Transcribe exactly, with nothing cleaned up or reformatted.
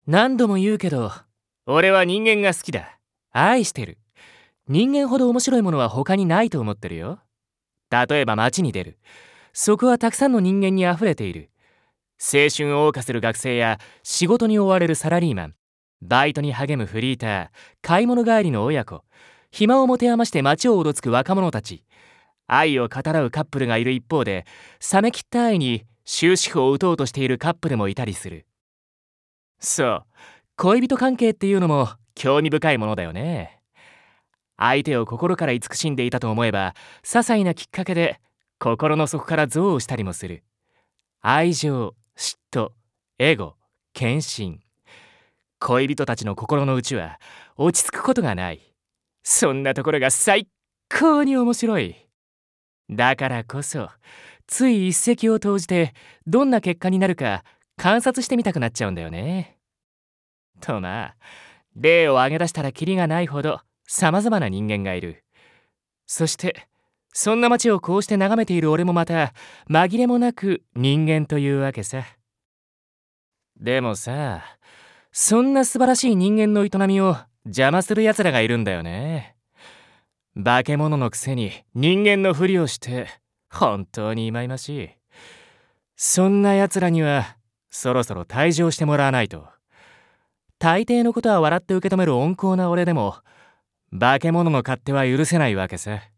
何度も言うけど、俺は人間が好きだ。愛してる。人間ほど面白いものは他にないと思ってるよ。例えば街に出る。そこはたくさんの人間にあふれている。青春を謳歌する学生や仕事に追われるサラリーマン、バイトに励むフリーター、買い物帰りの親子、暇を持て余して街をうろつく若者たち、愛を語らうカップルがいる一方で、冷めきった愛に終止符を打とうとしているカップルもいたりする。そう、恋人関係っていうのも興味深いものだよね。相手を心から慈しんでいたと思えば、些細なきっかけで心の底から憎悪したりもする。愛情、嫉妬、エゴ、献身。恋人たちの心の内は落ち着くことがない。そんなところが最高に面白い。だからこそ、つい一石を投じてどんな結果になるか観察してみたくなっちゃうんだよね。とまあ、例を挙げ出したらキリがないほど様々な人間がいる。そして、そんな街をこうして眺めている俺もまた紛れもなく人間というわけさ。でもさ、そんな素晴らしい人間の営みを邪魔する奴らがいるんだよね。化け物のくせに人間のふりをして本当に忌々しい。そんな奴らにはそろそろ退場してもらわないと。大抵のことは笑って受け止める温厚な俺でも化け物の勝手は許せないわけさ。